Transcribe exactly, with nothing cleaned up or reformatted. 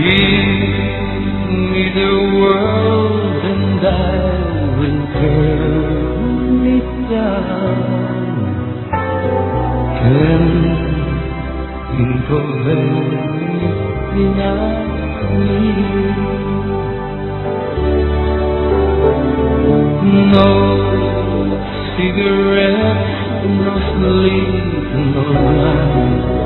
Give me the world and I will turn it down. Can think of anything I need. No cigarettes, no sleep, no light.